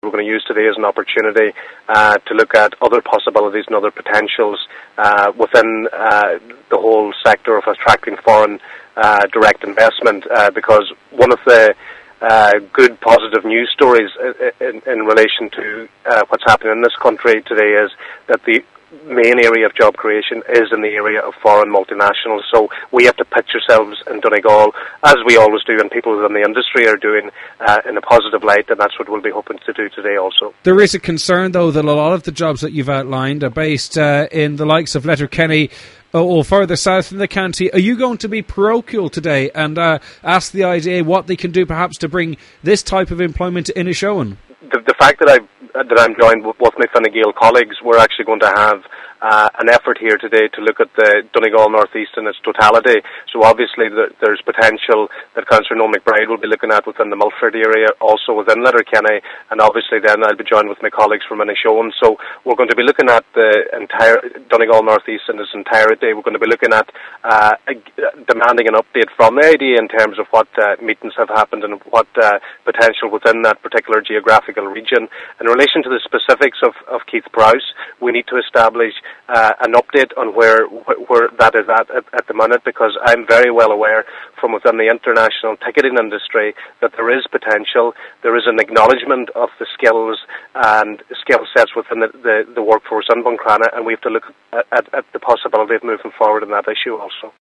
we're going to use today as an opportunity to look at other possibilities and other potentials within the whole sector of attracting foreign direct investment, because one of the good positive news stories in relation to what's happening in this country today is that the main area of job creation is in the area of foreign multinationals. So we have to pitch ourselves in Donegal, as we always do, and people within the industry are doing, in a positive light, and that's what we'll be hoping to do today also. There is a concern, though, that a lot of the jobs that you've outlined are based in the likes of Letterkenny or further south in the county. Are you going to be parochial today and ask the IDA what they can do perhaps to bring this type of employment to Inishowen? The fact that I'm joined with my Fine Gael colleagues, we're actually going to have an effort here today to look at the Donegal North East in its totality. So obviously there's potential that Councillor Noel McBride will be looking at within the Milford area, also within Letterkenny, and obviously then I'll be joined with my colleagues from Inishowen. So we're going to be looking at the entire Donegal North East in its entirety. We're going to be looking at demanding an update from the IDA in terms of what meetings have happened and what potential within that particular geographical region. In relation to the specifics of Keith Prowse, we need to establish an update on where that is at the minute, because I'm very well aware from within the international ticketing industry that there is potential. There is an acknowledgement of the skills and skill sets within the workforce in Buncrana, and we have to look at the possibility of moving forward in that issue also.